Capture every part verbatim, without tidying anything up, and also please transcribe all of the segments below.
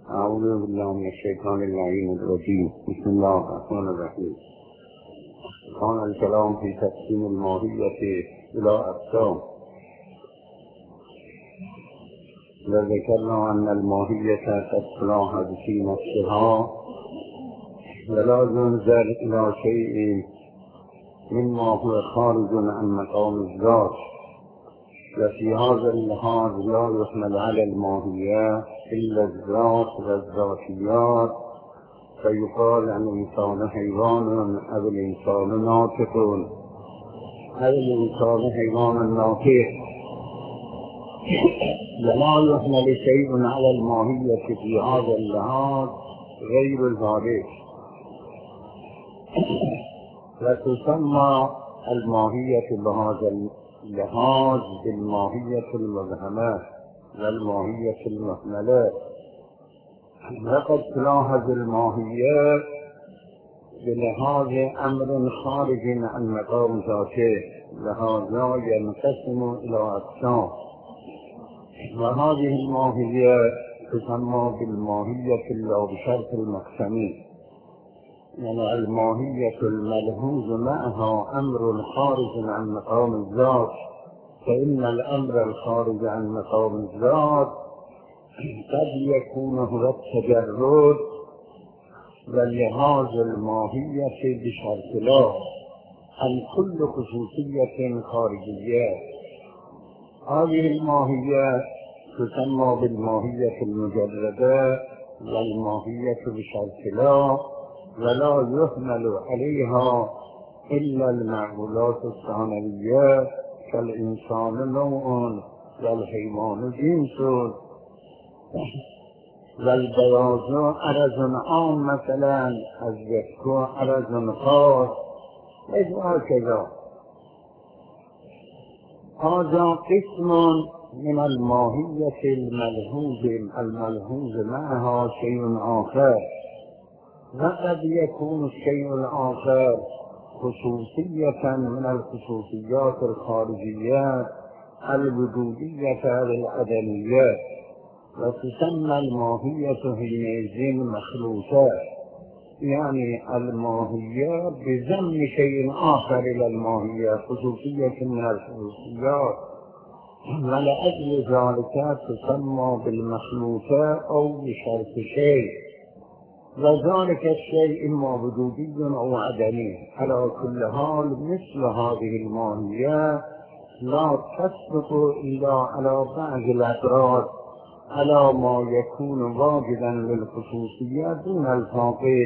أعوذ بالله من الشيطان اللعين الرجيم. بسم الله الرحمن الرحيم. كان الكلام في تقسيم الماهية إلى أقسام، وذكرنا أن الماهية قد تلاحظ في نفسها ولا ينظر إلى شيء مما هو خارج عن مقام الذات، وفي هذا اللحاظ لا يحمل على الماهية إلا الذات والذاتيات، فيقال أن الإنسان حيوان أو الإنسان ناطق أو الإنسان حيوان ناطق، ولا يحمل شيء على الماهية في هذا اللحاظ غير ذلك. وتسمى الماهية بهذا اللحاظ بالماهية المبهمة والماهية المحملة. لقد تلاحظ الماهية بلحاظ أمر خارج عن مقام ذاته، لهذا ينقسم إلى أقسام، وهذه الماهية تسمى بالماهية لا بشرط المقسمي، يعني الماهية الملحوظ معها أمر خارج عن مقام الذات، فإن الأمر الخارج عن مقام الذات قد يكون هو التجرد ولهذا الماهية بشرط لا عن كل خصوصية خارجية. هذه الماهية تسمى بالماهية المجردة والماهية بشرط لا، ولا يحمل عليها إلا المعقولات الثانوية كالإنسان نوع والحيوان جنس والبياض عرض عام مثلا الزكو عرض خاص هكذا. هذا قسم من الماهية الملحوظ الملحوظ معها شيء آخر، وقد يكون الشيء الآخر خصوصية من الخصوصيات الخارجية الوجودية والعدمية، وتسمى الماهية حينئذ مخلوطة، يعني الماهية بضم شيء آخر إلى الماهية، خصوصية من الخصوصيات، ولأجل ذلك تسمى بالمخلوطة أو بشرط شيء، وذلك الشيء إما وجودي أو عدمي. على كل حال مثل هذه الماهية لا تسبق إلا على بعض الأفراد على ما يكون واجدا للخصوصية دون الفاقد.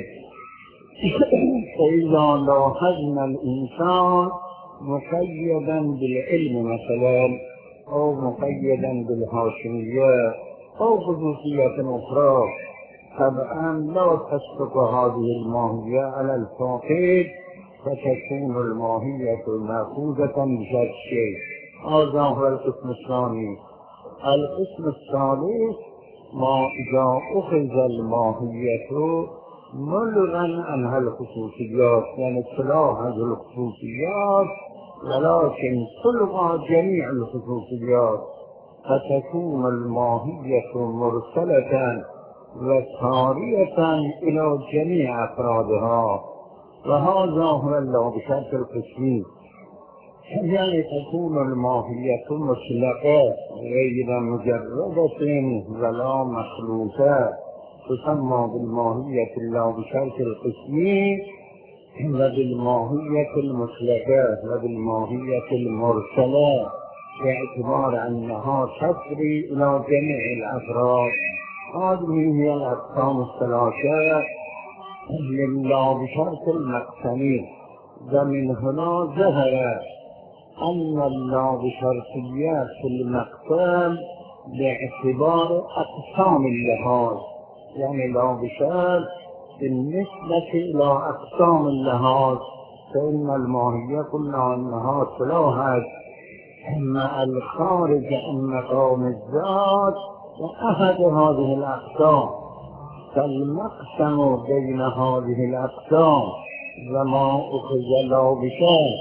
فإذا لاحظنا الإنسان مقيدا بالعلم مثلا أو مقيدا بالهاشمية أو خصوصية أخرى، طبعا لا تسبق هذه الماهية على الفاقد، فتكون الماهية مأخوذة بشرط شيء. هذا هو القسم الثاني. القسم الثالث ما إذا أخذ الماهية ملغا عنها الخصوصيات، يعني تلاحظ الخصوصيات ولكن تلغى جميع الخصوصيات، فتكون الماهية مرسلة وسارية إلى جميع أفرادها، وهذا هو اللي بشرط القسمي، يعني تكون الماهية مطلقة غير مجردة ولا مخلوطة، تسمى بالماهية لا بشرط القسمي وبالماهية المطلقة وبالماهية المرسلة، باعتبار أنها تسري إلى جميع الأفراد. هذه هي الأقسام الثلاثة لله بشرط المقسمي. ومن هنا ظهر أن الله بشرطيات في المقسم باعتبار أقسام اللحاظ، يعني لا بشرط بالنسبة إلى أقسام اللحاظ، فإن الماهية قلنا أنها تلاحظ مع الخارج عن مقام الذات وأحد هذه الأقسام، فالمقسم بين هذه الأقسام وما أخذ لا بشرط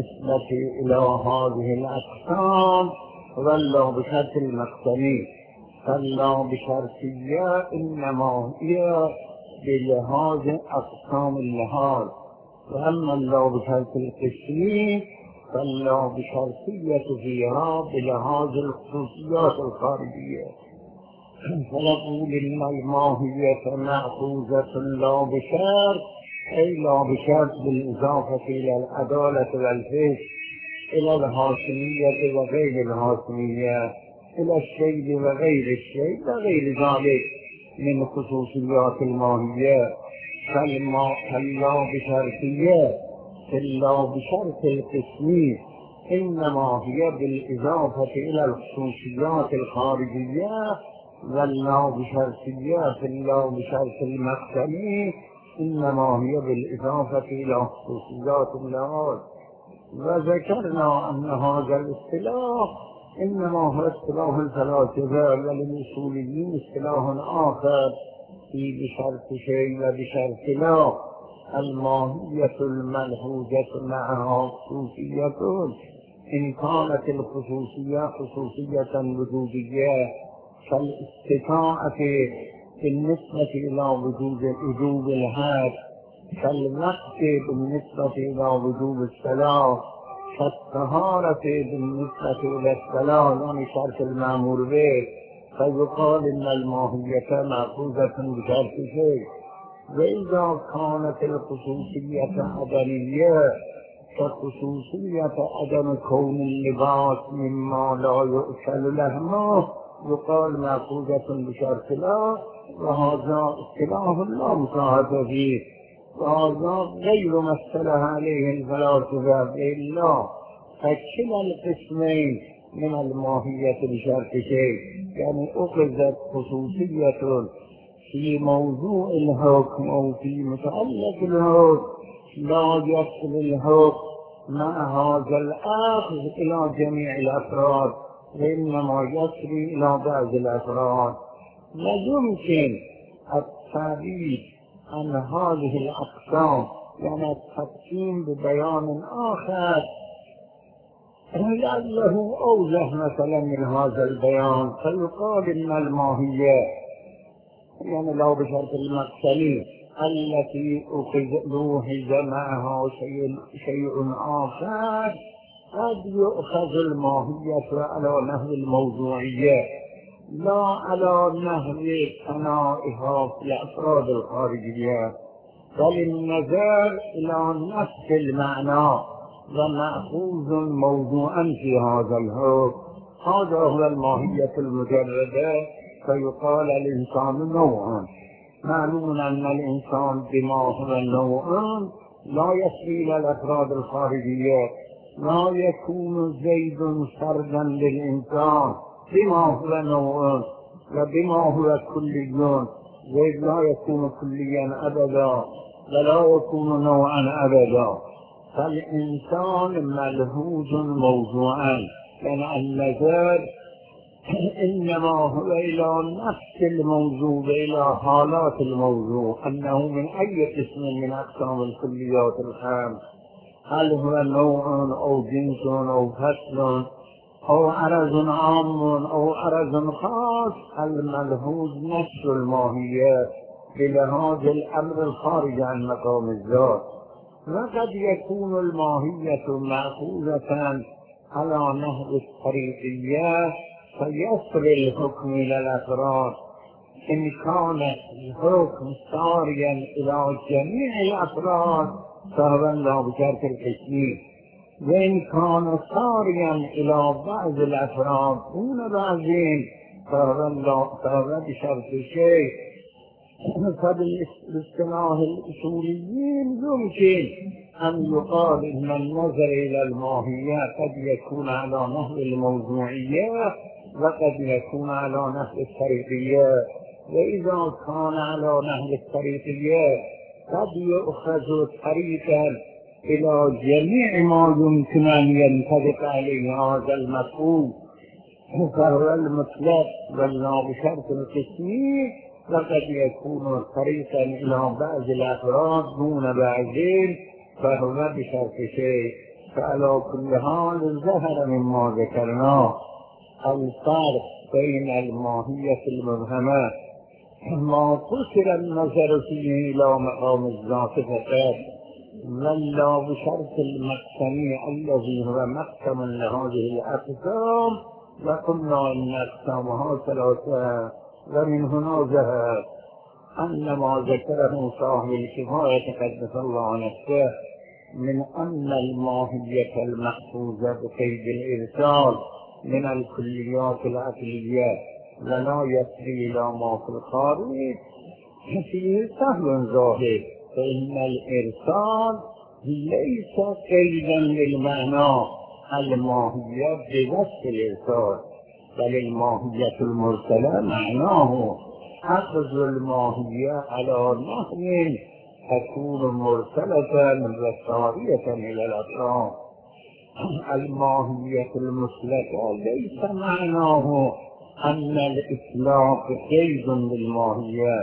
بالنسبة إلى هذه الأقسام ولا بشرط المقسمي، فلا بشرطیه انما هي بلحاظ اقسام اللحاظ، و اما لا بشرط القسمی فلا بشرطیه فيها بلحاظ الخصوصیات الخارجیه. فنقول ان الماهیة مأخوذة لا بشرط، ای لا بشرط بالاضافة الى العدالة والفقه، الى الحاکمیت و غیر الحاکمیت، الى الشیء و غیر الشیء و غیر ذلك من خصوصیات الماهیه. فلا بشرطیه فلا بشرط القسمی انما هي بالاضافة الى الخصوصیات الخارجیه، ولا بشرطیه فلا بشرط المقسمی انما هي بالاضافة الى خصوصیات اللحاظ. وذكرنا أن هذا الاصطلاح إنما هو اصطلاح الفلاسفة، وللأصوليين اصطلاح آخر في بشرط شيء وبشرط لا. الماهية الملحوظة معها خصوصية، إن كانت الخصوصية خصوصية وجودية كالاستطاعة بالنسبة إلى وجود وجوب الحد، كالوقت بالنسبة إلى وجوب الصلاة، كالطهارة بالنسبة إلى الصلاة يعني شرط المأمور به، فيقال إن الماهية مأخوذة بشرط شيء. وإذا كانت الخصوصية عدمية كخصوصية عدم كون اللباس مما لا يؤكل لحمه، يقال مأخوذة بشرط لا، وهذا اصطلاح لا مساعدة فيه، وهذا غير ما اصطلح عليه الفلاسفة إلا. فكلا القسمين من الماهية بشرط شيء، يعني أخذت خصوصية في موضوع الحكم أو في متعلق الحكم، لا يصل الحكم مع هذا الأخذ إلى جميع الأفراد، وإنما يصل إلى بعض الأفراد. لا يمكن التعبير عن هذه الأقسام، يعني التقسيم ببيان آخر لعله أوضح مثلا من هذا البيان، فيقال إن الماهية يعني لا بشرط المقسمي التي أخذ لوحظ معها شيء, شيء آخر، قد يؤخذ الماهية على نحو الموضوعية لا على نحو ثنائها في الأفراد الخارجية، بل النظر إلى نفس المعنى ومأخوذ موضوعا في هذا الحكم. هذا هو الماهية المجردة. فيقال الإنسان نوعا، معلوم أن الإنسان بما هو نوعا لا يصل إلى الأفراد الخارجية، لا يكون زيد فردا للإنسان بما هو نوع وبما هو كلي، زيد لا يكون كليا أبدا ولا يكون نوعا أبدا. فالإنسان ملحوظ موضوعا، يعني النظر إنما هو إلى نفس الموضوع إلى حالات الموضوع، أنه من أي قسم من أقسام الكليات الخمس، هل هو نوع أو جنس أو فصل أو عرض عام أو عرض خاص، الملحوظ نفس الماهية بلحاظ الأمر الخارج عن مقام الذات. وقد يكون الماهية مأخوذة على نحو الطريقية فيصل الحكم إلى الأفراد، إن كان الحكم ساريا إلى جميع الأفراد فهو لا بشرط القسمي، وإن كان ساريا إلى بعض الأفراد دون بعضهم فهو بشرط شيء. فبالاصطلاح الأصوليين يمكن أن يقال إن النظر إلى الماهية قد يكون على نحو الموضوعية وقد يكون على نحو الطريقية، وإذا كان على نحو الطريقية قد يؤخذ طريقا إلى جميع ما يمكن أن ينطبق عليه هذا المفهوم، فهو المطلق ولا بشرط القسمي، وقد يكون طريقا إلى بعض الأفراد دون بعضهم فهو بشرط شيء. فعلى كل حال ظهر مما ذكرناه الفرق بين الماهية المبهمة ما قصر النظر فيه إلى مقام الذات فقط، بل لا بشرط المقسم الذي هو مقسم لهذه الأقسام، وقلنا إن أقسامها ثلاثة. ومن هنا ظهر أن ما ذكره صاحب الكفاية قدس الله نفسه من أن الماهية المحفوظة بقيد الإرسال من الكليات العقلية ولا يسري إلى ما في الخارج فيه سهل ظاهر، فإن الإرسال ليس قيدا للمعنى الماهية بوصف الإرسال، بل الماهية المرسلة معناه أخذ الماهية على نحو تكون مرسلة وسارية إلى الأطراف. الماهية المسلكة ليس معناه أن الإطلاق قيد للماهية،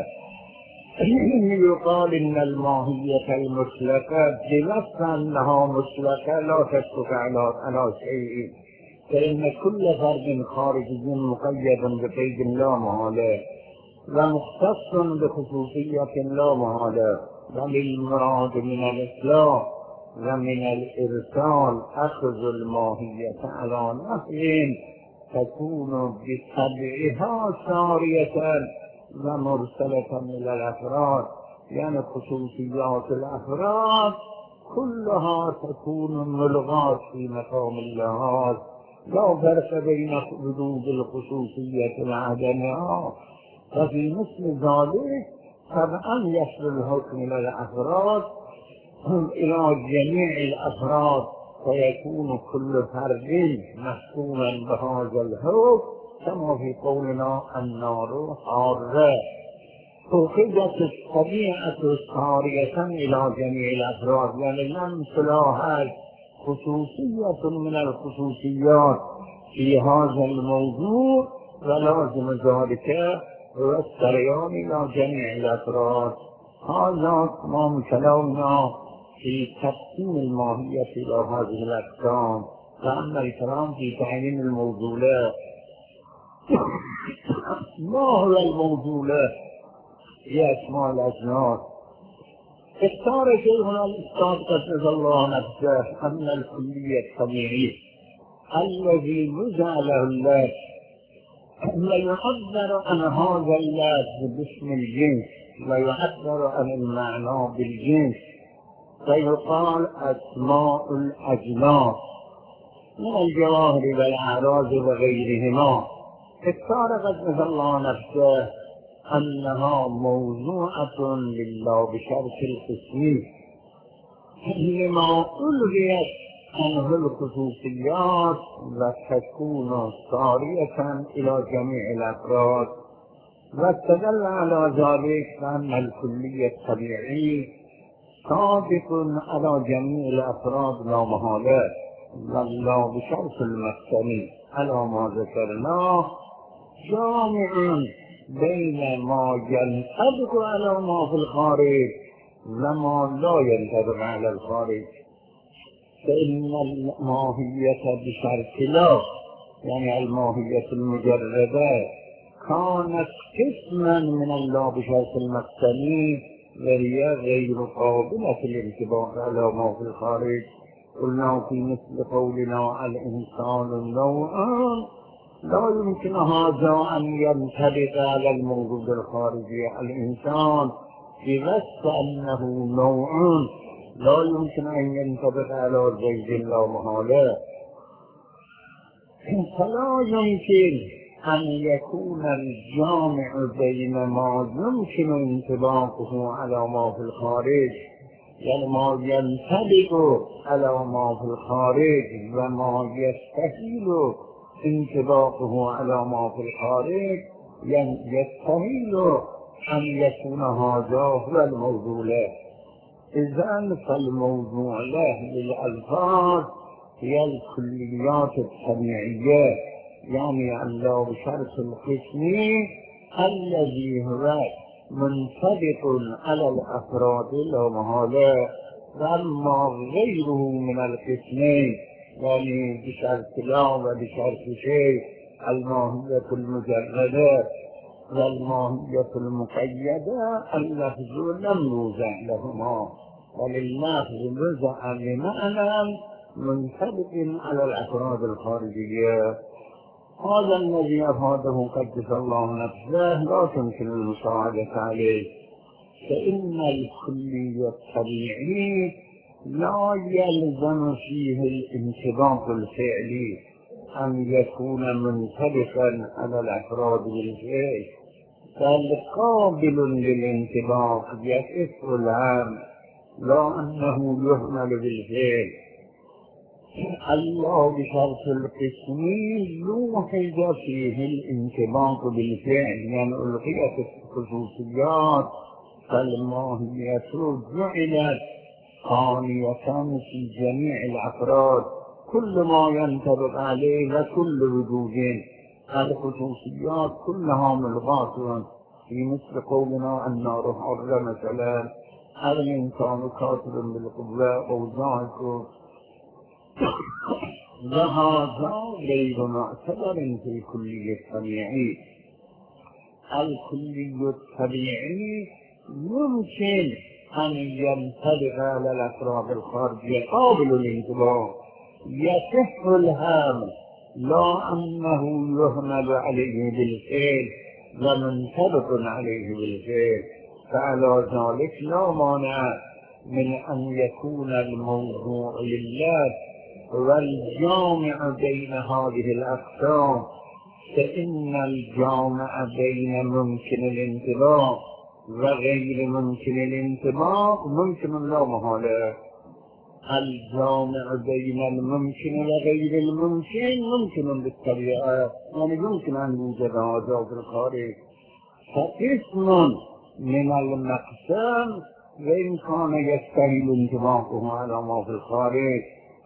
يقال إن الماهية المسلكة بنفس أنها مسلكة لا تشك على شيء، فإن كل فرد خارجي مقيد بقيد لا محالة ومختص بخصوصية لا محالة، بل المراد من الإطلاق ومن الإرسال أخذ الماهية على نحو تكون بطبعها سارية ومرسلة إلى الأفراد، يعني خصوصيات الأفراد كلها تكون ملغاة في مقام اللحاظ، لا فرق بين حدود الخصوصية العدمية. وفي مثل ذلك طبعا يصل الحكم إلى الأفراد إلى جميع الأفراد، فيكون كل فرد محكوما بهذا الحكم، كما في قولنا النار حارة. أخذت الطبيعة سارية إلى جميع الأفراد، يعني لم تلاحظ خصوصية من الخصوصيات في هذا الموضوع، ولازم ذلك هو السريان إلى جميع الأفراد. هذا تمام كلامنا في تقسيم الماهية إلى هذه الأقسام. وأما الكلام في تعيين الموضوعات، ما هو الموضوعات؟ هي أسماء الأجناس. اختار شيخنا الأستاذ قدس الله نفسه أن الكلية الطبيعي الذي نزع له الله ويعبر عن هذا اللفظ باسم الجنس، ويعبر عن المعنى بالجنس، فيقال أسماء الأجناس من الجواهر والأعراض وغيرهما. اختار قدس الله نفسه أنها موضوعة لله بشرط القسم لما ألغيت عنه الخصوصيات وتكون صارية إلى جميع الأفراد. واستدل على ذلك بأن الكلية الطبيعي صادق على جميع الأفراد لا محالة، والله بشرط المقسم على ما ذكرناه جامع بين ما ينطبق على ما في الخارج وما لا ينطبق على الخارج. فإن الماهية بشرط لا، يعني الماهية المجردة، كانت قسما من الله بشرط المقسم، وهي غير قابلة للانطباق على ما في الخارج. قلنا في مثل قولنا الإنسان نوعان، لا يمكن هذا أن ينطبق على الموجود الخارجي. الإنسان بوصف أنه نوع لا يمكن أن ينطبق على زيد لا محالة. فلا يمكن أن يكون الجامع بين ما يمكن انطباقه على ما في الخارج، يعني ما ينطبق على ما في الخارج وما يستحيل انطباقه على ما في الخارج، يعني يستحيل أن يكون هذا هو الموضوع له. إذن فالموضوع له للألفاظ هي الكليات الطبيعية، يعني الله بشرط القسم الذي هو منطبق على الأفراد لا محالة، وأما غيره من القسمين يعني بشرط لا وبشرط شيء الماهية المجردة والماهية المقيدة اللفظ لم يوزع لهما، ولللفظ وزع بمعنى منطبق على الأفراد الخارجية. هذا الذي أفاده قدس الله نفسه لا تمكن المساعدة عليه، فإن الكلي الطبيعي لا يلزم فيه الانطباق الفعلي أن يكون منطبقا على الأفراد بالفعل، بل قابل للانطباق يقف العام، لا أنه يهمل بالفعل. الله بشرط القسم لوحظ فيه الانطباق بالفعل، يعني ألقيت الخصوصيات فالماهية جعلت ثانية في جميع الأفراد، كل ما ينطبق عليه وكل وجود الخصوصيات كلها ملغاة، في مثل قولنا النار حر مثلا، الإنسان كاتب بالقوة أو ذاك، وهذا غير معتبر في الكلي الطبيعي. الكلي الطبيعي يمكن أن ينطبق على الأفراد الخارجية قابل للانطباق، يصح الهام، لا أنه يهمل عليه بالفعل ومنطبق عليه بالفعل. فعلى ذلك لا مانع من أن يكون الموضوع لله والجامع بين هذه الأقسام، فإن الجامع بين ممكن الانطباق وغير ممكن الانطباق ممكن لا محالة. الجامع بين الممكن وغير الممكن ممكن بالطبيعة، يعني يمكن أن يوجد هذا في الخارج، فقسم من المقسم وإن كان يستهل انطباقه على ما في الخارج،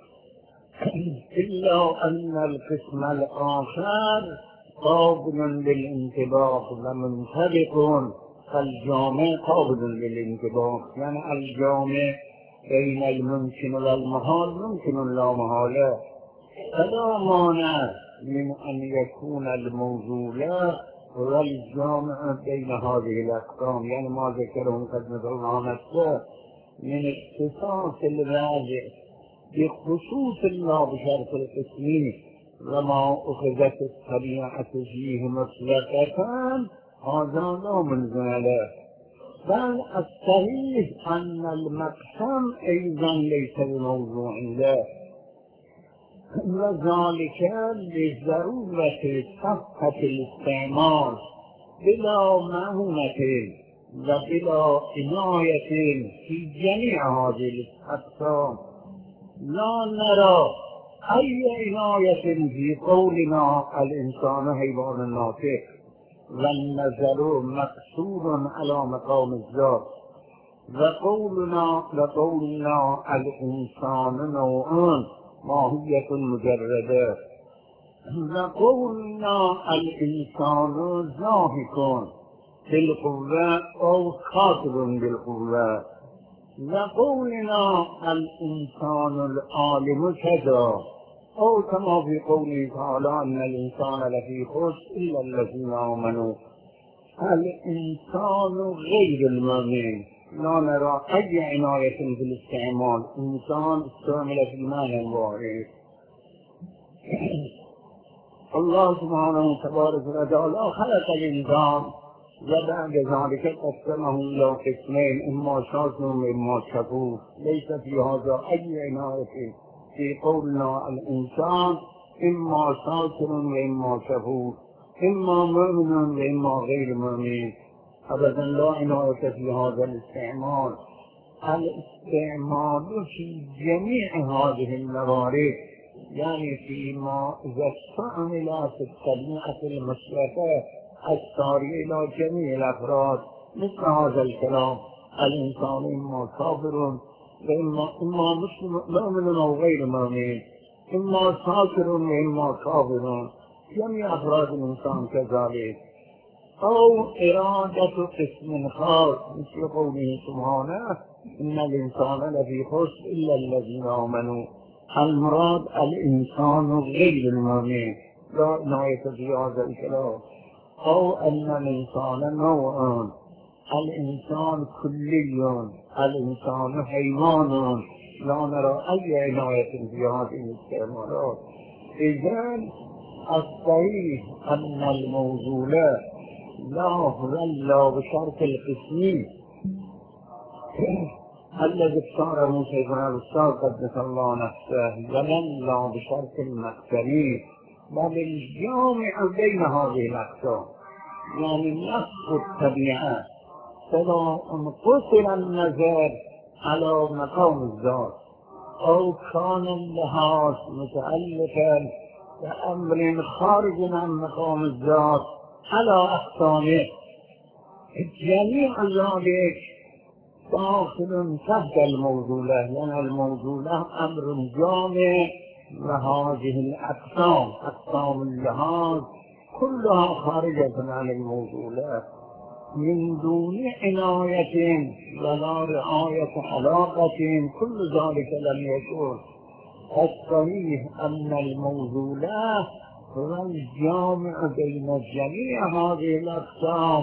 إلا أن القسم الآخر قابل للانطباق ومنطبق، فالجامع قابل للانطباق، يعني الجامع بين الممكن والمحال ممكن لا محالة، فلا مانع من أن يكون الموضوع والجامع بين هذه الأقسام، يعني ما ذكره قد الله نفسه من اختصاص الراجع بخصوص الله بشرط القسم، وما أخذت الطبيعة فيه مطلقة هذا لا ملزم له، بل الصحيح أن المقسم أيضا ليس بموضوع له، وذلك لضرورة صحة الاستعمال بلا معونة وبلا عناية في جميع هذه الأقسام. لا نرى أي عناية في قولنا الإنسان حيوان ناطق، والنظر مقصود على مقام الذات، وقولنا وقولنا الإنسان نوع ماهية مجردة، وقولنا الإنسان زاهق بالقوة أو خاطب بالقوة، وقولنا الإنسان العالم كذا، أو كما في قوله تعالى أن الإنسان لفي خسر إلا الذين آمنوا. الإنسان غير المؤمن لا نرى أي عناية في الاستعمال، إنسان استعمل في المعنى الواحد. الله سبحانه تبارك وتعالى خلق الإنسان وبعد ذلك قسمه إلى قسمين، إما شاكر وإما كفور. ليس في هذا أي عناية في قولنا الإنسان إما شاكر وإما كفور، إما مؤمن وإما غير مؤمن، أبدا لا عناية في هذا الاستعمال. الاستعمال في جميع هذه الموارد، يعني فيما إذا استعمل في الطبيعة المشرفة السارية إلى جميع الأفراد، مثل هذا الكلام الإنسان إما كافر وإما إما مسلم مؤمن أو غير مؤمن، إما شاكر وإما كافر، جميع أفراد الإنسان كذلك. أو إرادة قسم خاص مثل قوله سبحانه إن الإنسان لفي خسر إلا الذين آمنوا، المراد الإنسان غير المؤمن، لا عنایت بهذا الكلام. أو أن الإنسان نوع، الإنسان كلي، الإنسان حيوان، لا نرى أي عناية بهذه الاستعمالات. إذن الصحيح أن الموضوع لا ظل بشرط القسمي الذي اختاره شيخنا الأستاذ قدس الله نفسه، ولن لا بشرط المقتري، بل الجامع بين هذه الأقسام، يعني نفس الطبيعة. فلا انقصر النظر على مقام الذات أو كان اللحاظ متعلقا بأمر خارج عن مقام الذات على أقسامه، جميع ذلك داخل تحت الموضوع، لأن الموضوع أمر جامع لهذه الأقسام، أقسام اللحاظ كلها خارجة عن الموضوع من دون عناية ولا رعاية علاقة، كل ذلك لم يكن. الصحيح أن الموضوع هو الجامع بين جميع هذه الأقسام،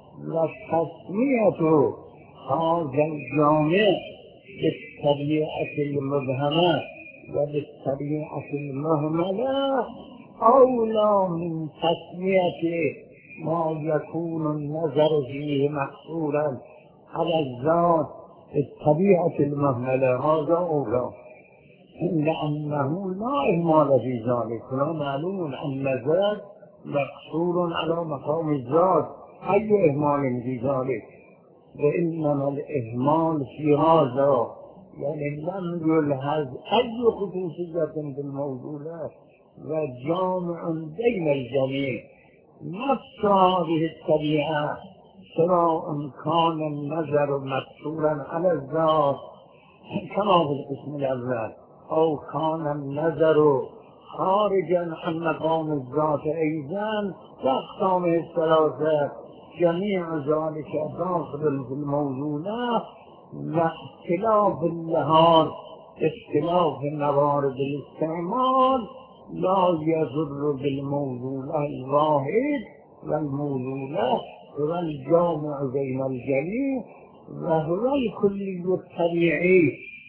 والتسمية هذا الجامع بالطبيعة المبهمة وبالطبيعة المهملة أولى من تسمية ما يكون النظر فيه محصورا على الذات الطبيعة المهملة، هذا أولى، لأنه لا إهمال في ذلك. لا معلوم أن الذات مقصور على مقام الذات، أي إهمال في ذلك؟ وإنما الإهمال في هذا، يعني لم يلحظ أي خصوصية بالموضوع وجامع بين الجميع. نفس هذه الطبيعة سواء كان النظر مقصورا على الذات كما في القسم الأول، أو كان النظر خارجا عن مقام الذات أيضا كأقسامه الثلاثة، جميع ذلك داخل في الموضوع، واختلاف اللحاظ اختلاف موارد الاستعمال لا يضر بالموضوع الواحد، والموضوع هو الجامع بين الجميع، وهو الكلي الطبيعي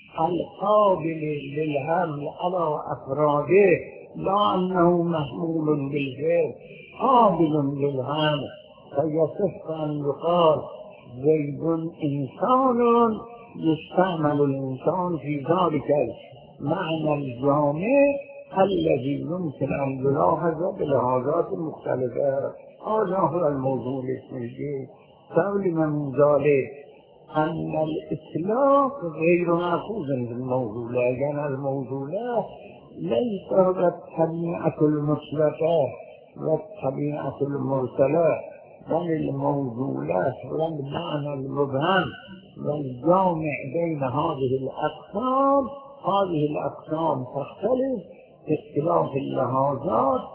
القابل للحمل على أفراده، لا أنه محمول بالفعل، قابل للحمل. فيصح أن يقال زيد إنسان، يستعمل الإنسان في ذلك المعنى الجامع الذي يمكن أن يلاحظ بالحاجات المختلفة. هذا هو الموضوع الاسمي. سلم من ذلك أن الإطلاق غير مأخوذ بالموضوع، لأن الموضوع ليس هو الطبيعة المطلقة والطبيعة المرسلة، بل الموضوع هو المعنى المبهم والجامع بين هذه الأقسام. هذه الأقسام تختلف باختلاف اللحاظات